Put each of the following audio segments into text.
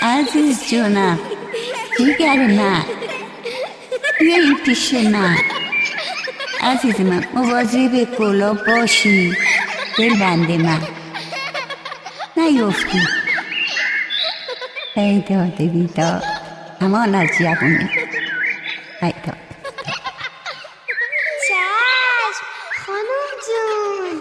عزیز جونم، دیگر من، بیا این پیش من. عزیز من، مواظب گلا باشی، دلبند من، نیفتی. ای داده بیداد، همان از جوونی. ای داده چشم خانم جون.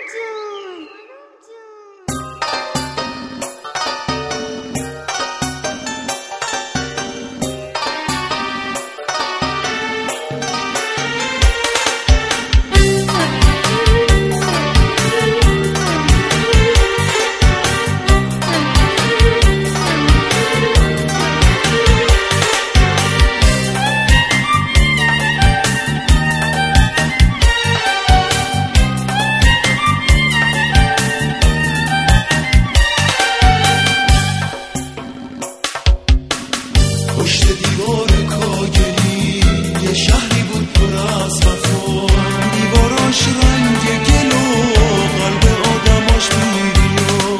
پشت دیوار کاگلی یه شهری بود پر از وفا، دیواراش رنگ گل و قلب آدماش بیریا.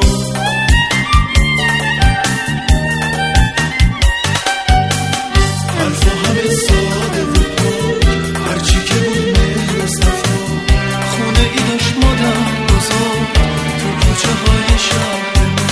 حرفا همه ساده بود پاک، هرچی که بود مهر و صفا. خونه ای داشت مادر بزرگ تو کوچه های شهر.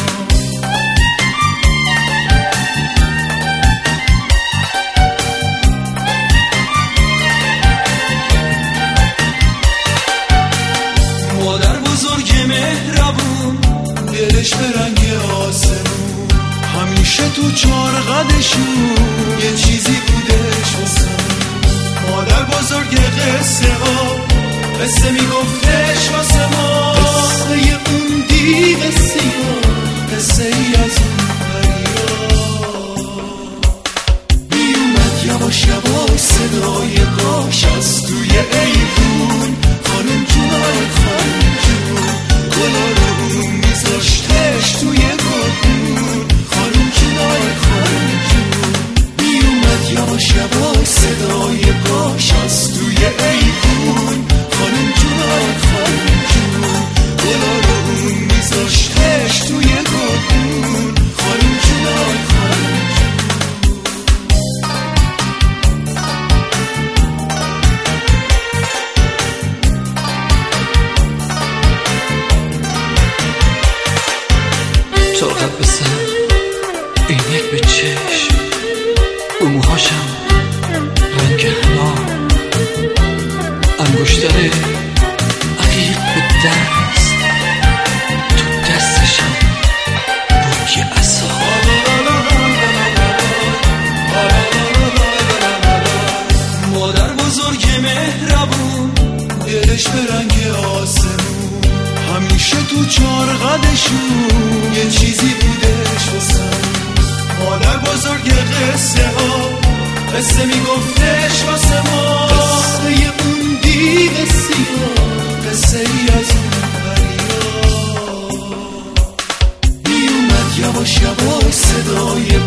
دلش به رنگ آسمون، همیشه تو چار قدشون یه چیزی بودش واسه. مادر بزرگ قصه ها قصه میگفتش واسه ما، قصه اون دیو سیاه، قصه ای از اون دریا. میومد یواش یواش صدای قاش از توی ایوون، خانم جون خانم جون، گلا رو میذاشتش توی گلگون. خانم جون خانم جون، میومد یواش یواش صدای قاش از توی ایوون. خانم جون خانم جون، گلا رو میذاشتش توی گلگون. خانم جون خانم جون. طاقت به سر، عینک به چشم، رو موهاشم رنگ حنا، انگشتر عقیق به دست، تو دستشم بوی عصا. مادر بزرگ مهربون، دلش به رنگ آسمون، همیشه تو چار قدشون یه چیزی بودش واسه. مادر بزرگ قصه ها قصه میگفتش واسه ما، قصه اون دیو سیاه، قصه ای از اون دریا. میومد یواش یواش صدای